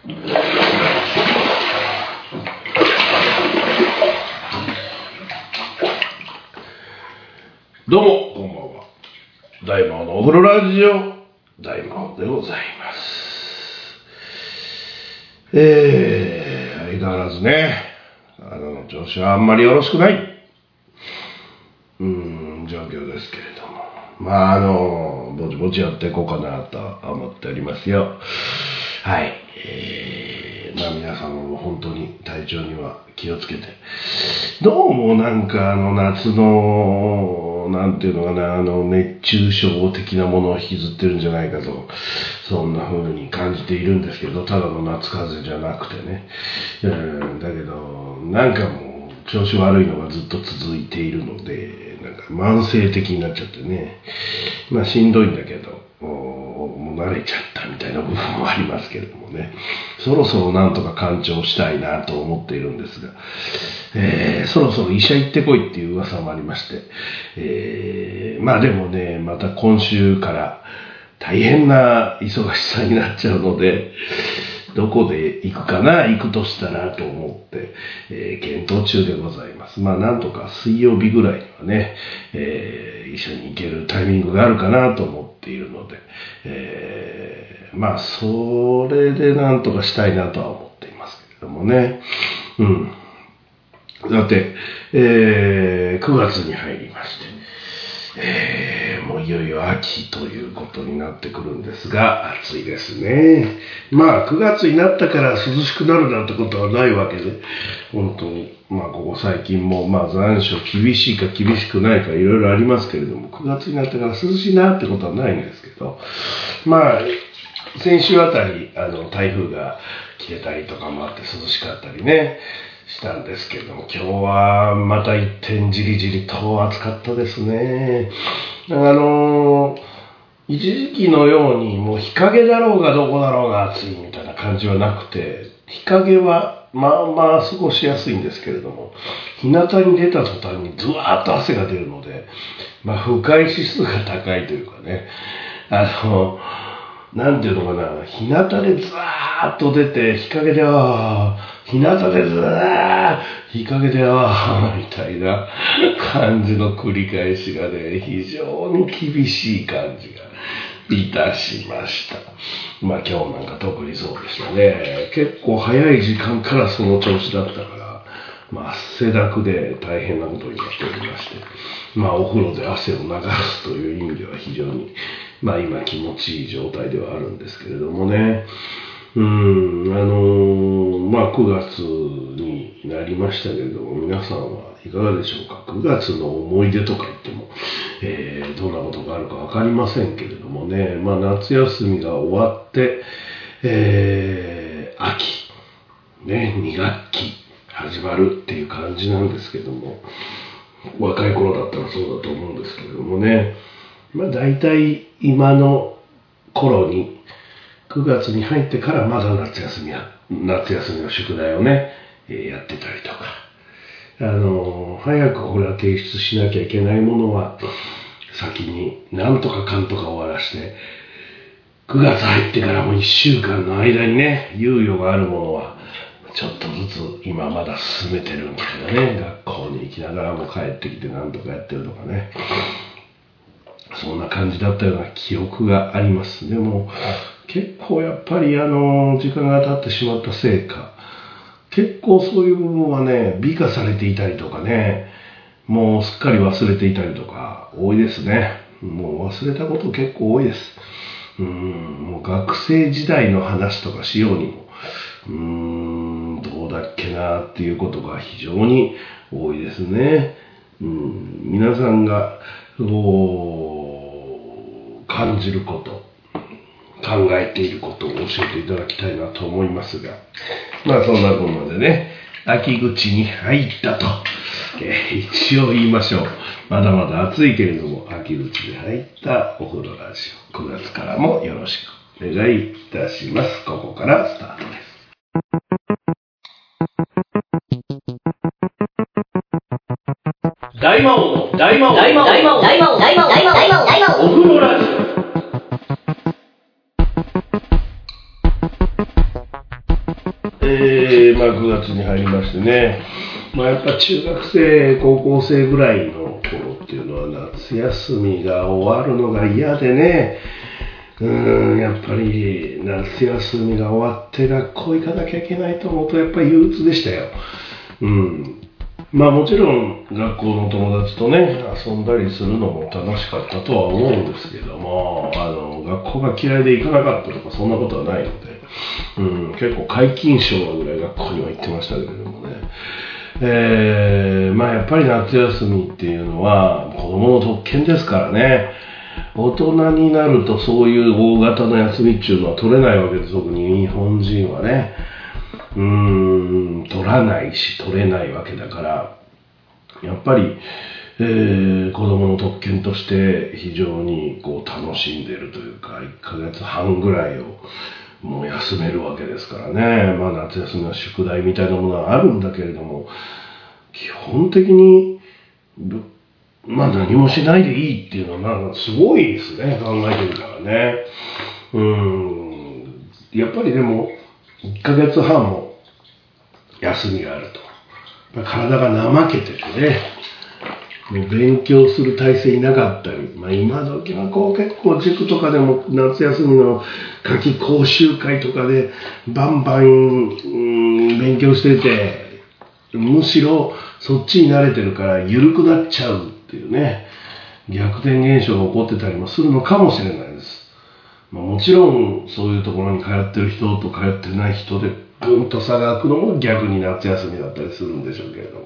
どうもこんばんは。大魔王のお風呂ラジオ大魔王でございます。相変わらずね、調子はあんまりよろしくない状況ですけれども、ぼちぼちやっていこうかなと思っておりますよ。はい。皆さんも本当に体調には気をつけて、どうもなんか夏のなんていうのかな、熱中症的なものを引きずってるんじゃないかと、そんな風に感じているんですけど、ただの夏風邪じゃなくてね、だけどなんかもう調子悪いのがずっと続いているので、なんか慢性的になっちゃってね、しんどいんだけどもう慣れちゃったみたいな部分もありますけれどもね、そろそろなんとか完治したいなと思っているんですが、そろそろ医者行ってこいっていう噂もありまして、でもね、また今週から大変な忙しさになっちゃうので、どこで行くかな、行くとしたらと思って、検討中でございます。なんとか水曜日ぐらいにはね、一緒に行けるタイミングがあるかなと思っているので、それでなんとかしたいなとは思っていますけれどもね。だって、9月に入りまして、もういよいよ秋ということになってくるんですが、暑いですね。9月になったから涼しくなるなんてことはないわけで、本当に、ここ最近も、残暑厳しいか厳しくないかいろいろありますけれども、9月になったから涼しいなってことはないんですけど、先週あたり、台風が来てたりとかもあって涼しかったりね、したんですけども、今日はまた一転じりじりと暑かったですね。一時期のようにもう日陰だろうがどこだろうが暑いみたいな感じはなくて、日陰は過ごしやすいんですけれども、日向に出た途端にズワーッと汗が出るので、不快指数が高いというかね、なんていうのかな、日向でズワーッと出て、日陰で日向でズワーッ、日陰でみたいな感じの繰り返しがね、非常に厳しい感じがいたしました。今日なんか特にそうでしたね。結構早い時間からその調子だったから、汗だくで大変なことになっておりまして、お風呂で汗を流すという意味では非常に今気持ちいい状態ではあるんですけれどもね。9月になりましたけれども、皆さんはいかがでしょうか。9月の思い出とか言っても、どんなことがあるかわかりませんけれどもね、夏休みが終わって、秋、2学期始まるっていう感じなんですけども、若い頃だったらそうだと思うんですけれどもね、大体今の頃に9月に入ってからまだ夏休みの宿題をね、やってたりとか、早くこれは提出しなきゃいけないものは先になんとかかんとか終わらして、9月入ってからも1週間の間にね、猶予があるものはちょっとずつ今まだ進めてるんだけどね、学校に行きながらも帰ってきてなんとかやってるとかね、そんな感じだったような記憶があります。でも結構やっぱり時間が経ってしまったせいか、結構そういう部分はね、美化されていたりとかね、もうすっかり忘れていたりとか多いですね。もう忘れたこと結構多いです。もう学生時代の話とかしようにも、どうだっけなっていうことが非常に多いですね。皆さんが感じること、考えていることを教えていただきたいなと思いますが、そんなこんなでね、秋口に入ったと、一応言いましょう。まだまだ暑いけれども、秋口に入ったお風呂ラジオ、9月からもよろしくお願いいたします。ここからスタートです。大魔王のお風呂ラジオ。 9月に入りましてね、やっぱ中学生、高校生ぐらいの頃っていうのは夏休みが終わるのが嫌でね、やっぱり夏休みが終わって学校行かなきゃいけないと思うとやっぱり憂鬱でしたよ。もちろん学校の友達とね遊んだりするのも楽しかったとは思うんですけども、学校が嫌いで行かなかったとかそんなことはないので、結構皆勤賞ぐらい学校には行ってましたけれどもね、やっぱり夏休みっていうのは子供の特権ですからね。大人になるとそういう大型の休みっていうのは取れないわけです。特に日本人はね、取らないし取れないわけだから、やっぱり、子供の特権として非常にこう楽しんでいるというか、1ヶ月半ぐらいをもう休めるわけですからね。夏休みは宿題みたいなものはあるんだけれども、基本的に何もしないでいいっていうのはすごいですね、考えてみたらね。やっぱりでも1ヶ月半も休みがあると体が怠けててね、もう勉強する体制いなかったり、今時は結構塾とかでも夏休みの夏季講習会とかでバンバン、勉強してて、むしろそっちに慣れてるから緩くなっちゃうっていうね、逆転現象が起こってたりもするのかもしれないです。もちろんそういうところに通ってる人と通ってない人でぐんと差が開くのも逆に夏休みだったりするんでしょうけれど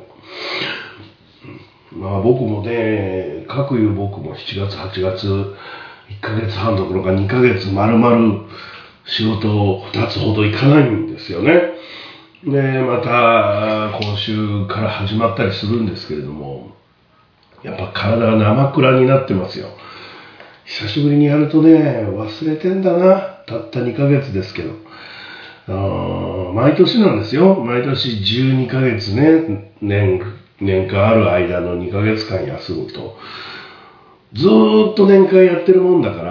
も、僕もね、僕も7月8月1ヶ月半どころか2ヶ月丸々仕事を2つほど行かないんですよね。でまた今週から始まったりするんですけれども、やっぱ体が生くらになってますよ。久しぶりにやるとね、忘れてんだな。たった2ヶ月ですけど、毎年なんですよ。毎年12ヶ月ね、年間ある間の2ヶ月間休むと、ずーっと年間やってるもんだから、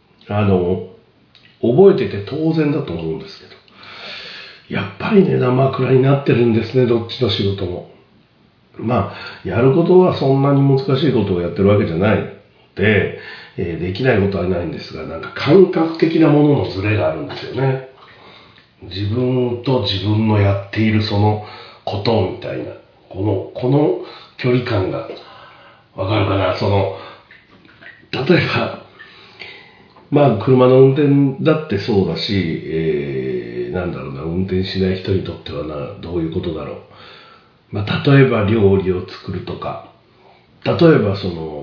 覚えてて当然だと思うんですけど、やっぱりね、生くらになってるんですね、どっちの仕事も。やることはそんなに難しいことをやってるわけじゃないので、できないことはないんですが、感覚的なもののズレがあるんですよね。自分と自分のやっているそのことみたいな、この距離感がわかるかな。例えば、車の運転だってそうだし、運転しない人にとってはどういうことだろう。例えば料理を作るとか、例えば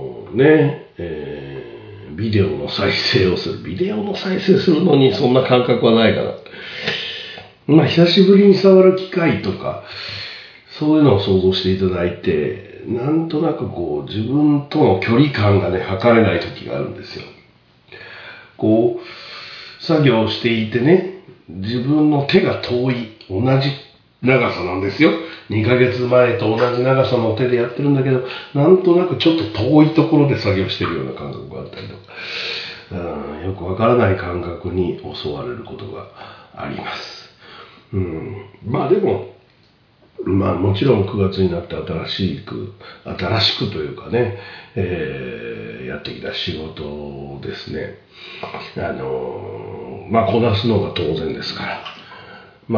ビデオの再生をする。ビデオの再生するのにそんな感覚はないかな。久しぶりに触る機会とか、そういうのを想像していただいて、なんとなく自分との距離感がね、測れない時があるんですよ。作業していてね、自分の手が遠い、同じ長さなんですよ。2ヶ月前と同じ長さの手でやってるんだけど、なんとなくちょっと遠いところで作業してるような感覚があったりとか、よくわからない感覚に襲われることがあります。でも、もちろん9月になって新しくというかね、やってきた仕事ですね。こなすのが当然ですから、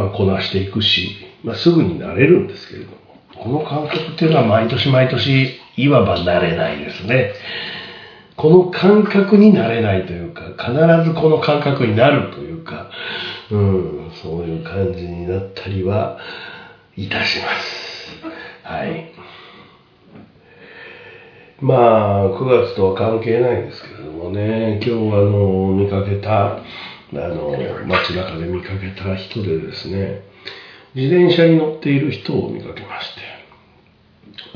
こなしていくし、すぐに慣れるんですけれども、この感覚っていうのは毎年毎年いわば慣れないですね。この感覚になれないというか、必ずこの感覚になるというか、そういう感じになったりはいたします。はい。9月とは関係ないですけれどもね、今日見かけた、街中で見かけた人でですね、自転車に乗っている人を見かけまして、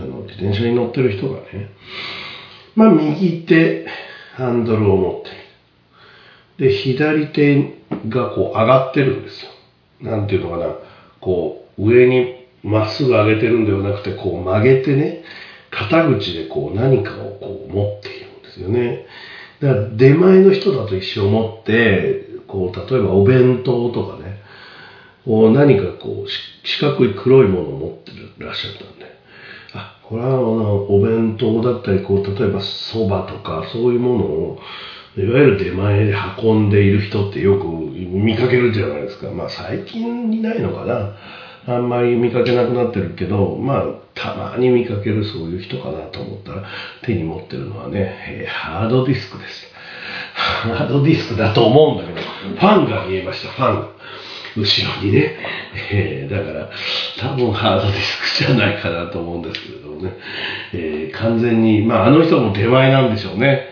自転車に乗ってる人がね、右手ハンドルを持っている。で、左手が上がってるんですよ。なんていうのかな、上にまっすぐ上げてるんではなくて、曲げてね、肩口で何かを持っているんですよね。だから出前の人だと一生持って、例えばお弁当とかね、 何かこう四角い黒いものを持ってらっしゃったんで、これはお弁当だったり、こう例えばそばとかそういうものをいわゆる出前で運んでいる人ってよく見かけるじゃないですか。最近いないのかな。あんまり見かけなくなってるけど、たまに見かけるそういう人かなと思ったら、手に持ってるのはね、ハードディスクです。ハードディスクだと思うんだけど、ファンが見えました、ファンが。後ろにね。だから、多分ハードディスクじゃないかなと思うんですけれどもね。完全に、あの人も出前なんでしょうね。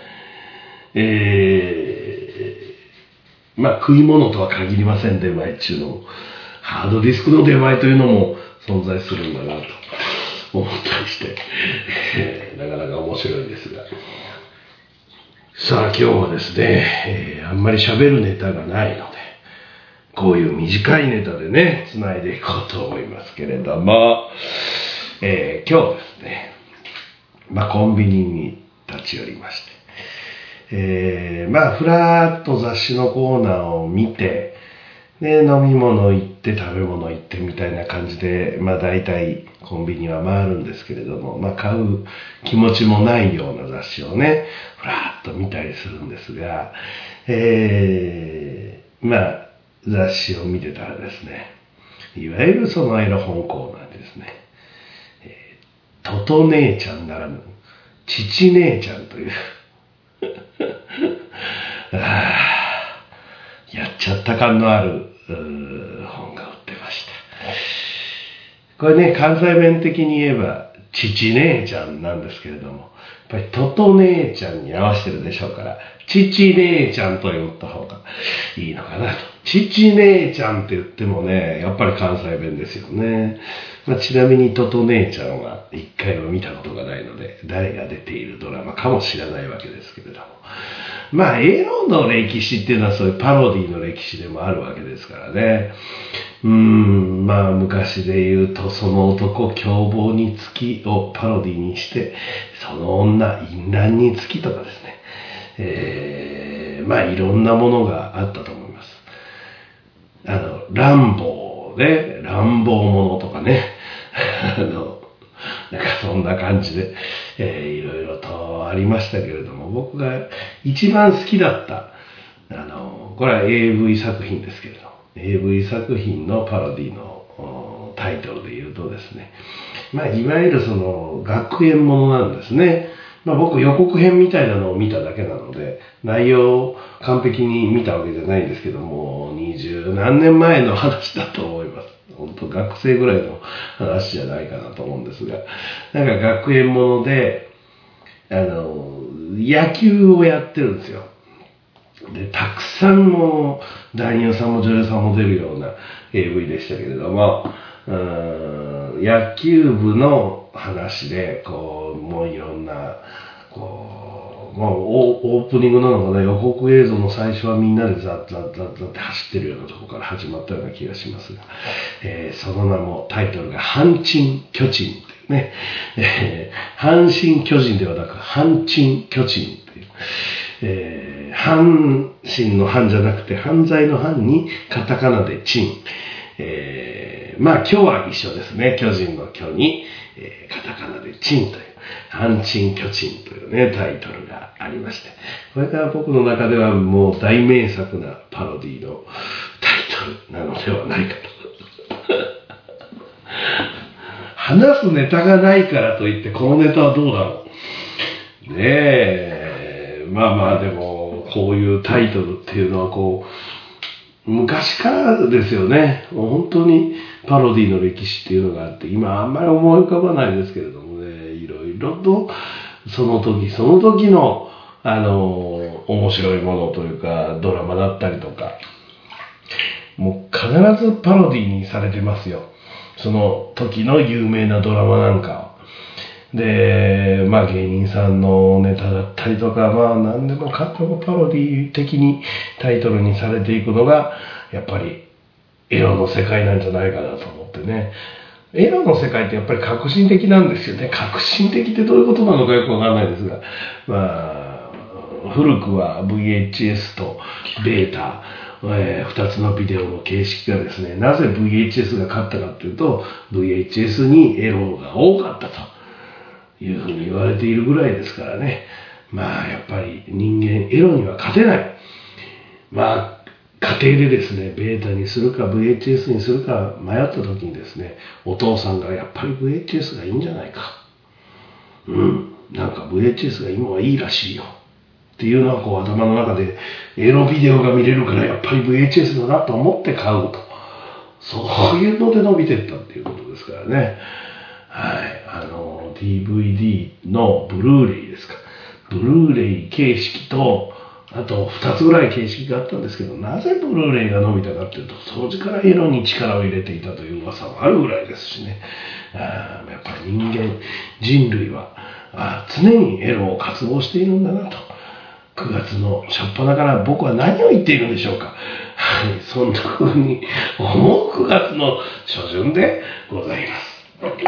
食い物とは限りません、出前っていうのも。ハードディスクの出前というのも存在するんだなと思ったりして、なかなか面白いですが。さあ今日はですね、あんまり喋るネタがないので、こういう短いネタでね、繋いでいこうと思いますけれども、今日ですね、コンビニに立ち寄りまして、ふらーっと雑誌のコーナーを見て、で、飲み物行って食べ物行ってみたいな感じで、大体コンビニは回るんですけれども、買う気持ちもないような雑誌をね、ふらーっと見たりするんですが、雑誌を見てたらですね、いわゆるそのエロ本コーナーでですね、トト姉ちゃんならぬ、父姉ちゃんという、やっちゃった感のある本が売ってました。これね、関西弁的に言えば、父姉ちゃんなんですけれども、やっぱりトト姉ちゃんに合わせてるでしょうから、父姉ちゃんと言った方がいいのかなと。父姉ちゃんって言ってもね、やっぱり関西弁ですよね。ちなみにトト姉ちゃんは一回も見たことがないので、誰が出ているドラマかも知らないわけですけれども。エロの歴史っていうのはそういうパロディの歴史でもあるわけですからね。昔で言うと、その男凶暴につきをパロディにして、その女淫乱につきとかですね。いろんなものがあったと思います。乱暴で、乱暴者とかね。そんな感じで、いろいろとありましたけれども、僕が一番好きだった、これは AV 作品ですけれども、AV 作品のパロディのタイトルで言うとですね、いわゆるその学園ものなんですね。僕予告編みたいなのを見ただけなので、内容を完璧に見たわけじゃないんですけども、20何年前の話だと思います。本当学生ぐらいの話じゃないかなと思うんですが、学園もので、野球をやってるんですよ。で、たくさんもう男優さんも女優さんも出るような AV でしたけれども、野球部の話で、もういろんな、オープニングなのかな、予告映像の最初はみんなでザッザッザッザッって走ってるようなところから始まったような気がしますが、その名もタイトルが阪神巨人っていうね、阪神巨人ではなく阪神巨人っていう、阪神の阪じゃなくて犯罪の阪にカタカナでチン、巨は一緒ですね。巨人の巨に、カタカナでチンという阪神巨人というねタイトルがありまして、これが僕の中ではもう大名作なパロディのタイトルなのではないかと話すネタがないからといってこのネタはどうだろうねえ。でもこういうタイトルっていうのは昔からですよね。もう本当にパロディの歴史っていうのがあって、今あんまり思い浮かばないですけれどもね、いろいろとその時その時の面白いものというかドラマだったりとか、もう必ずパロディにされてますよ。その時の有名なドラマなんかを。で、芸人さんのネタだったりとか、何でもかんでもパロディ的にタイトルにされていくのが、やっぱりエロの世界なんじゃないかなと思ってね。エロの世界ってやっぱり革新的なんですよね。革新的ってどういうことなのかよくわかんないですが、古くは VHS とベータ 2つのビデオの形式がですね、なぜ VHS が勝ったかというと、VHS にエロが多かったというふうに言われているぐらいですからね。まあやっぱり人間エロには勝てない。まあ家庭でですね、ベータにするか VHS にするか迷った時にですね、お父さんがやっぱり VHS がいいんじゃないか。なんか VHS が今はいいらしいよ。っていうのはこう頭の中でエロビデオが見れるからやっぱり VHS だなと思って買うと。そういうので伸びていったっていうことですからね。はい。DVD のブルーレイですか。ブルーレイ形式と、あと2つぐらい形式があったんですけど、なぜブルーレイが伸びたかっていうと、当時からエロに力を入れていたという噂もあるぐらいですしね。やっぱり人類は常にエロを渇望しているんだなと。9月の初っ端から僕は何を言っているんでしょうか。はい、そんな風に思う9月の初旬でございます。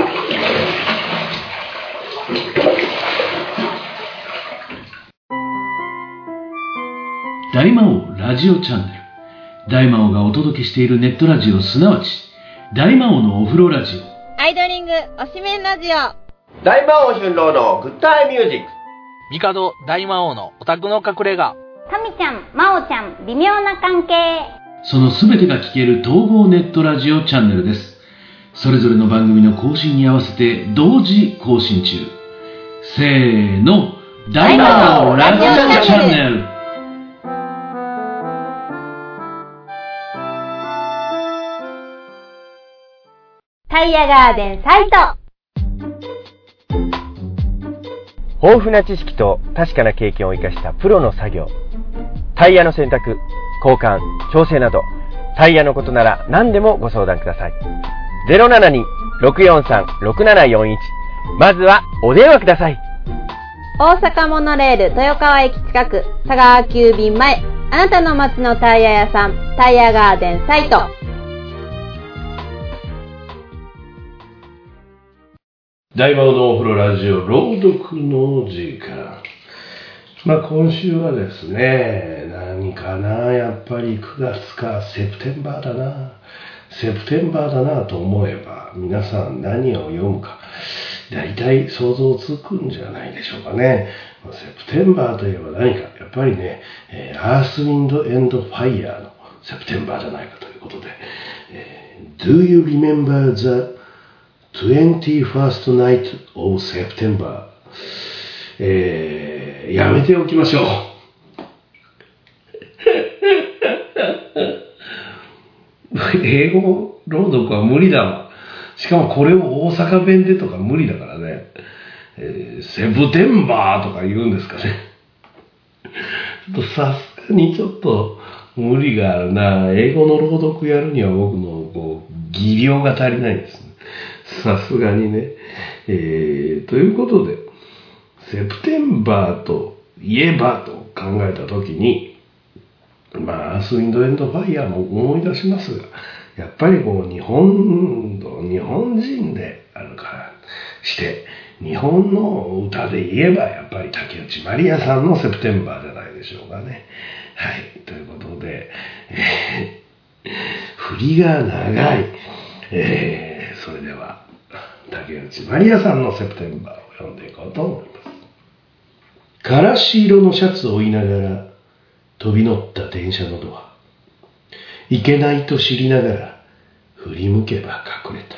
大魔王ラジオチャンネル。大魔王がお届けしているネットラジオ、すなわち大魔王のお風呂ラジオ、 アイドリングおしめんラジオ、 大魔王春郎のグッタイミュージック、 帝大魔王のオタクの隠れ家、 タミちゃん、マオちゃん、微妙な関係。 そのすべてが聞ける統合ネットラジオチャンネルです。それぞれの番組の更新に合わせて同時更新中。せーの、大魔王ラジオチャンネル。 タイヤガーデンサイト。 豊富な知識と確かな経験を生かしたプロの作業。タイヤの選択、交換、調整など、タイヤのことなら何でもご相談ください。072-643-6741。まずはお電話ください。 大阪モノレール豊川駅近く、佐川急便前、あなたの街のタイヤ屋さん、タイヤガーデンサイト。 大魔王のお風呂ラジオ朗読の時間。今週はですね、何かな、やっぱり9月かセプテンバーだなと思えば、皆さん何を読むか大体想像つくんじゃないでしょうかね。セプテンバーといえば何か、やっぱりね、アースウィンドエンドファイヤーのセプテンバーじゃないかということで、Do you remember the 21st night of September？やめておきましょう。英語朗読は無理だわ。しかもこれを大阪弁でとか無理だからね。セプテンバーとか言うんですかね。さすがにちょっと無理があるな。英語の朗読やるには僕の技量が足りないですね。さすがにね。ということで、セプテンバーといえばと考えたときに、アースウィンドエンドファイヤーも思い出しますが、やっぱり日本人であるからして、日本の歌で言えばやっぱり竹内まりやさんのセプテンバーじゃないでしょうかね。はい、ということで、振りが長い。それでは竹内まりやさんのセプテンバーを読んでいこうと思います。からし色のシャツを追いながら飛び乗った電車のドア。いけないと知りながら振り向けば隠れた。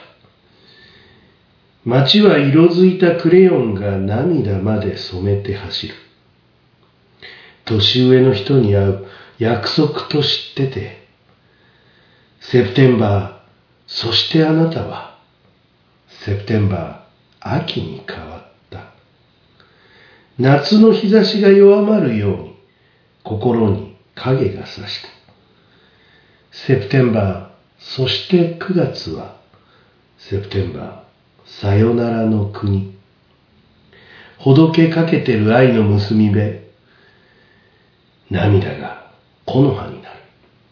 街は色づいたクレヨンが涙まで染めて走る。年上の人に会う約束と知ってて、セプテンバー、そしてあなたはセプテンバー、秋に変わった。夏の日差しが弱まるように心に影が差した。セプテンバー、そして9月はセプテンバー、さよならの国。ほどけかけてる愛の結び目。涙が木の葉になる。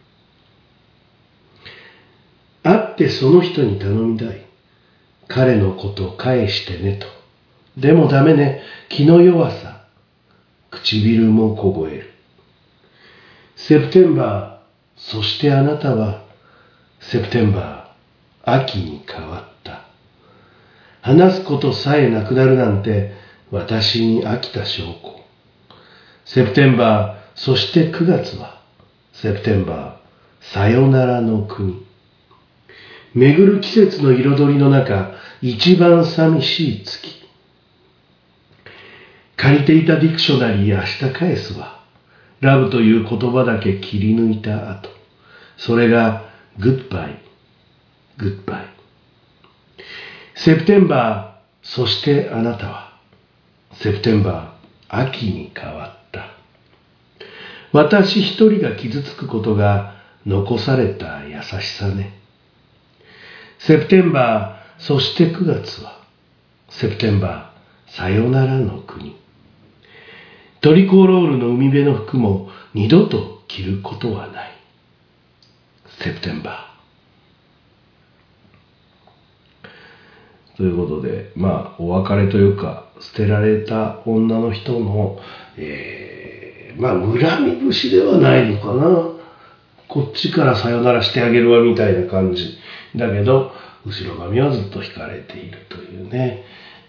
会ってその人に頼みたい。彼のこと返してねと。でもダメね、気の弱さ。唇も凍える。セプテンバー、 そしてあなたはセプテンバー、秋に変わった。話すことさえなくなるなんて私に飽きた証拠。セプテンバー、そして9月はセプテンバー、さよならの国。巡る季節の彩りの中、一番寂しい月。借りていたディクショナリー明日返すわ。ラブという言葉だけ切り抜いた後。それがグッバイ、グッバイ。セプテンバー、そしてあなたはセプテンバー、秋に変わった。私一人が傷つくことが残された優しさね。セプテンバー、そして9月はセプテンバー、さよならの国。トリコロールの海辺の服も二度と着ることはない。セプテンバー。ということで、お別れというか、捨てられた女の人の、恨み節ではないのかな。こっちからさよならしてあげるわみたいな感じ。だけど、後ろ髪はずっと引かれているというね、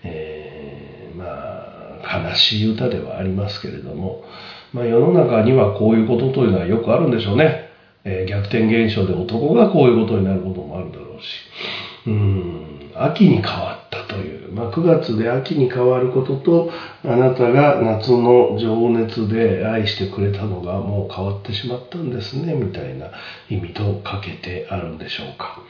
悲しい歌ではありますけれども、世の中にはこういうことというのはよくあるんでしょうね。逆転現象で男がこういうことになることもあるだろうし、秋に変わったという、9月で秋に変わることと、あなたが夏の情熱で愛してくれたのがもう変わってしまったんですね、みたいな意味とかけてあるんでしょうか。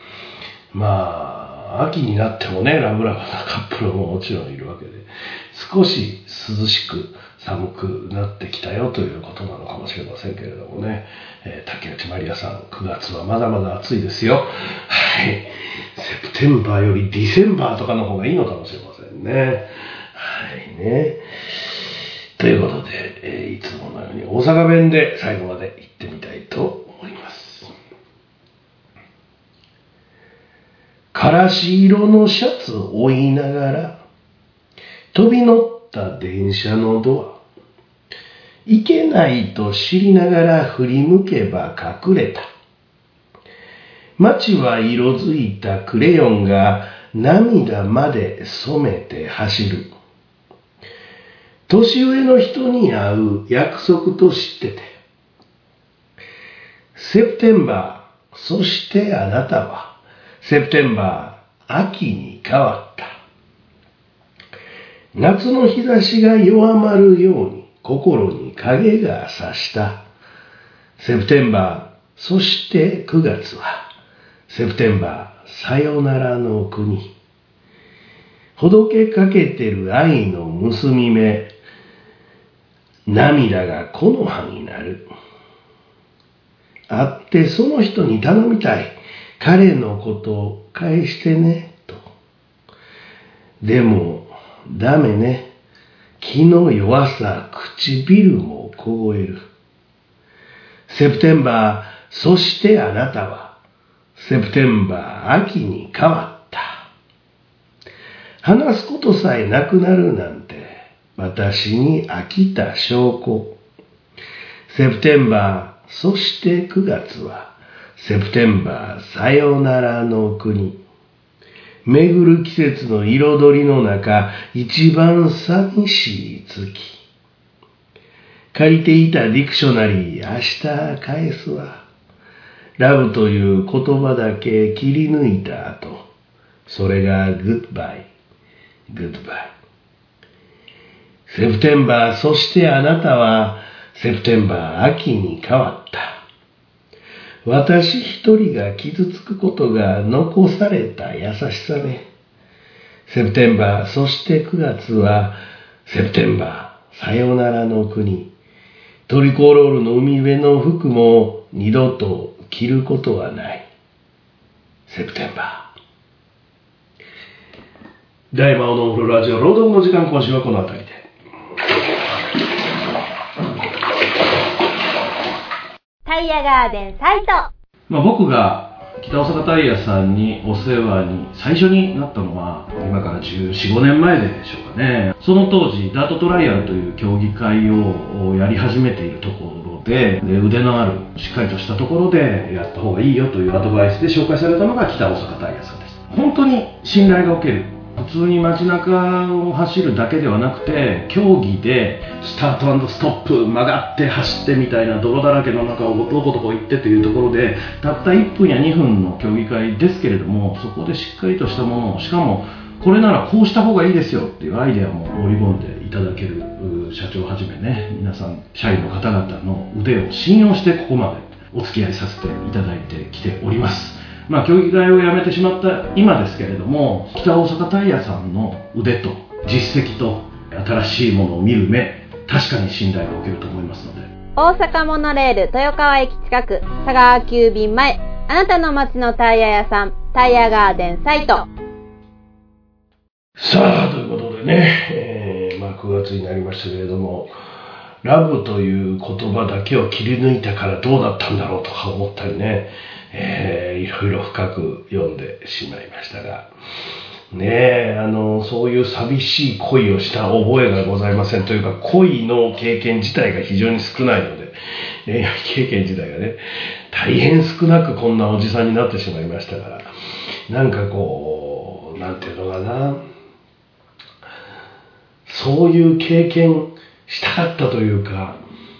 秋になってもね、ラブラブなカップルももちろんいるわけで、少し涼しく寒くなってきたよということなのかもしれませんけれどもね、竹内まりやさん、9月はまだまだ暑いですよ。はい。セプテンバーよりディセンバーとかの方がいいのかもしれませんね。はいね。ということで、いつものように大阪弁で最後まで行ってみたいと思います。からし色のシャツを追いながら飛び乗った電車のドア。いけないと知りながら振り向けば隠れた。街は色づいたクレヨンが涙まで染めて走る。年上の人に会う約束と知ってて。セプテンバー、そしてあなたはセプテンバー、秋に変わった。夏の日差しが弱まるように心に影が差した。セプテンバー、そして9月はセプテンバー、さよならの国。ほどけかけてる愛の結び目。涙が木の葉になる。会ってその人に頼みたい。彼のことを返してね、と。でも、ダメね。気の弱さ、唇も凍える。セプテンバー、そしてあなたは、セプテンバー、秋に変わった。話すことさえなくなるなんて、私に飽きた証拠。セプテンバー、そして9月は、セプテンバー、さよならの国。巡る季節の彩りの中、一番寂しい月。借りていたディクショナリー、明日返すわ。ラブという言葉だけ切り抜いた後、それがグッバイ、グッバイ。セプテンバー、そしてあなたは、セプテンバー、秋に変わった。私一人が傷つくことが残された優しさね。セプテンバー、そして9月は、セプテンバー、さよならの国。トリコロールの海辺の服も二度と着ることはない。セプテンバー。大魔王のお風呂ラジオ朗読の時間、今週はこの辺りで。 タイヤガーデンサイト。 僕が北大阪タイヤさんにお世話に最初になったのは今から14、15年前でしょうかね。その当時ダートトライアルという競技会をやり始めているところろで、腕のあるしっかりとしたところでやった方がいいよというアドバイスで紹介されたのが北大阪タイヤさんです。本当に信頼がおける。普通に街中を走るだけではなくて、競技でスタート&ストップ、曲がって走ってみたいな泥だらけの中をどこどこ行ってというところで、たった1分や2分の競技会ですけれども、そこでしっかりとしたものを、しかもこれならこうした方がいいですよっていうアイデアも盛り込んでいただける社長はじめね、皆さん社員の方々の腕を信用してここまでお付き合いさせていただいてきております。競技会をやめてしまった今ですけれども、北大阪タイヤさんの腕と実績と新しいものを見る目、確かに信頼がおけると思いますので。 大阪モノレール豊川駅近く、佐川急便前、あなたの街のタイヤ屋さん、タイヤガーデンサイト。 さあ、ということでね、9月になりましたけれども、ラブという言葉だけを切り抜いたからどうだったんだろうとか思ったりね、いろいろ深く読んでしまいましたが、そういう寂しい恋をした覚えがございません。というか、恋の経験自体が非常に少ないので、恋愛経験自体がね、大変少なくこんなおじさんになってしまいましたから、なんかこう、なんていうのかな、そういう経験したかったというか、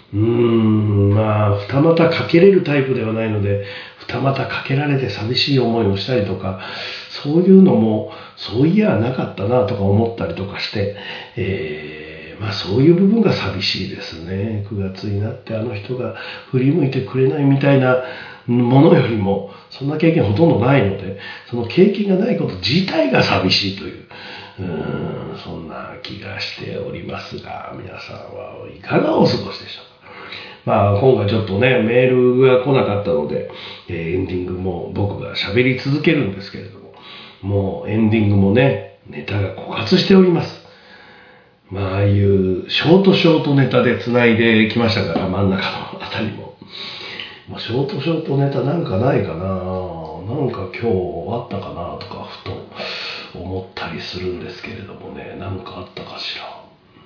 二股かけれるタイプではないので、二股かけられて寂しい思いをしたりとか、そういうのもそういやなかったなとか思ったりとかして、そういう部分が寂しいですね。9月になってあの人が振り向いてくれないみたいなものよりも、そんな経験ほとんどないので、その経験がないこと自体が寂しいという、そんな気がしておりますが、皆さんはいかがお過ごしでしょうか。今回ちょっとね、メールが来なかったので、エンディングも僕が喋り続けるんですけれども、もうエンディングもね、ネタが枯渇しております。ああいうショートネタで繋いできましたから、真ん中のあたりも。ショートネタなんかないかな、なんか今日あったかなとかふと思ったりするんですけれどもね、なんかあったかしら。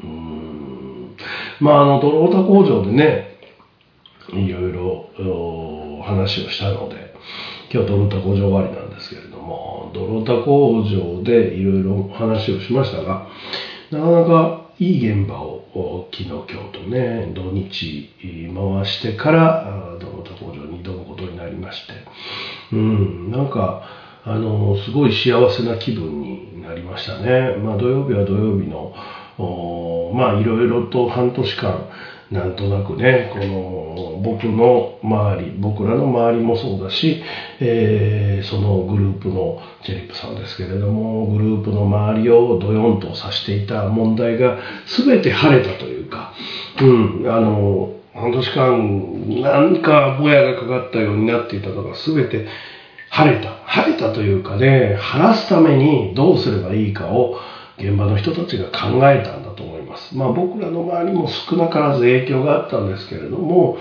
ドロータ工場でね、いろいろ話をしたので、今日ドロータ工場終わりなんですけれども、ドロータ工場でいろいろ話をしましたが、なかなかいい現場を昨日今日とね、土日回してからドロータ工場に挑むことになりまして、なんかすごい幸せな気分になりましたね。土曜日は土曜日のいろいろと半年間なんとなくね、この僕らの周りもそうだし、そのグループのジェリップさんですけれども、グループの周りをドヨンとさしていた問題が全て晴れたというか、半年間なんかぼやがかかったようになっていたのが全て晴れたというかね、晴らすためにどうすればいいかを現場の人たちが考えたんだと思います。僕らの周りも少なからず影響があったんですけれども、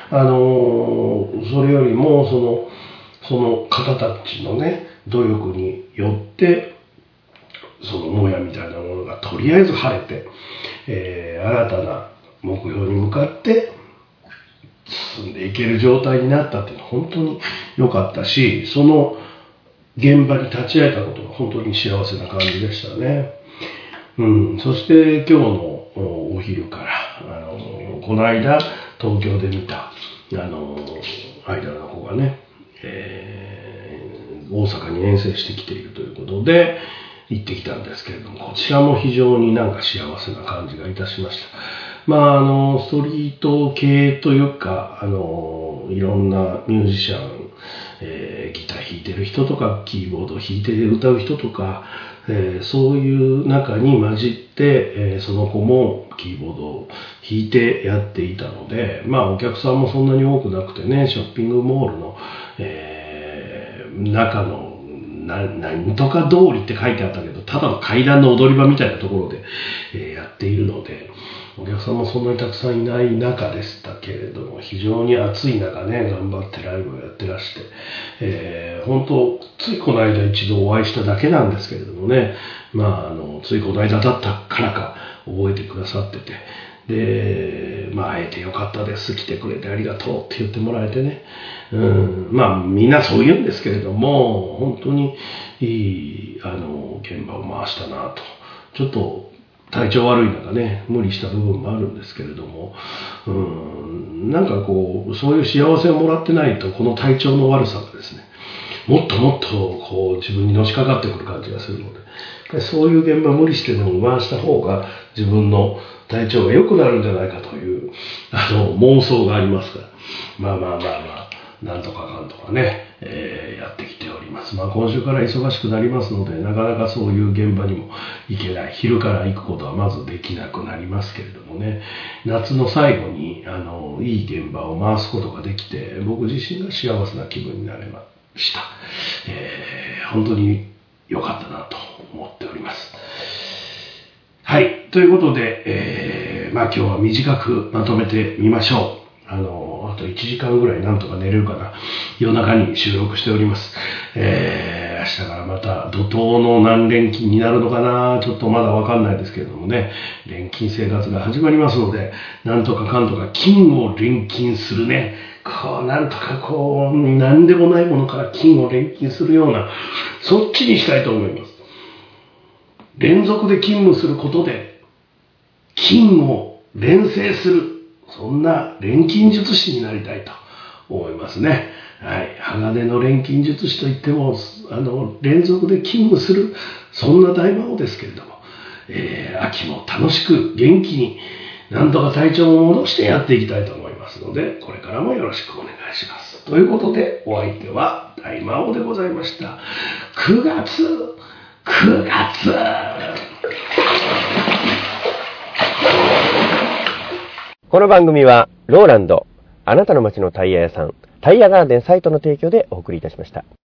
それよりもその方たちのね、努力によって、そのもやみたいなものがとりあえず晴れて、新たな目標に向かって進んでいける状態になったっていうのは本当に良かったし、その現場に立ち会えたことが本当に幸せな感じでしたね。そして今日のお昼からこの間東京で見たアイドルの子がね、大阪に遠征してきているということで行ってきたんですけれども、こちらも非常になんか幸せな感じがいたしました。ストリート系というかいろんなミュージシャン、ギター弾いてる人とかキーボード弾いて歌う人とか、そういう中に混じって、その子もキーボードを弾いてやっていたので、お客さんもそんなに多くなくてね、ショッピングモールの、中のなんとか通りって書いてあったけど、ただの階段の踊り場みたいなところで、やっているので、お客さんもそんなにたくさんいない中でしたけれども、非常に暑い中ね、頑張ってライブをやってらして、本当ついこの間一度お会いしただけなんですけれどもね、ついこの間だったからか覚えてくださってて、 で、会えてよかったです、来てくれてありがとうって言ってもらえてね、みんなそう言うんですけれども、本当にいい現場を回したなと。ちょっと体調悪い中ね、無理した部分もあるんですけれども、なんかこう、そういう幸せをもらってないと、この体調の悪さがですね、もっともっとこう自分にのしかかってくる感じがするので、そういう現場無理してでも回した方が自分の体調が良くなるんじゃないかという妄想がありますから、なんとかかんとかね、やってきております。今週から忙しくなりますので、なかなかそういう現場にも行けない。昼から行くことはまずできなくなりますけれどもね、夏の最後にいい現場を回すことができて、僕自身が幸せな気分になれました。本当に良かったなと思っております。はい。ということで、今日は短くまとめてみましょう。あと1時間ぐらいなんとか寝れるかな。夜中に収録しております。明日からまた怒涛の何連勤になるのかな。ちょっとまだわかんないですけれどもね。連勤生活が始まりますので、なんとかかんとか金を連勤するね。なんとかなんでもないものから金を連勤するような、そっちにしたいと思います。連続で勤務することで、金を連成する、そんな錬金術師になりたいと思いますね。はい。鋼の錬金術師といっても、連続で勤務する、そんな大魔王ですけれども、秋も楽しく元気に、なんとか体調を戻してやっていきたいと思いますので、これからもよろしくお願いします。ということで、お相手は大魔王でございました。9月この番組はローランド、あなたの街のタイヤ屋さん、タイヤガーデンサイトの提供でお送りいたしました。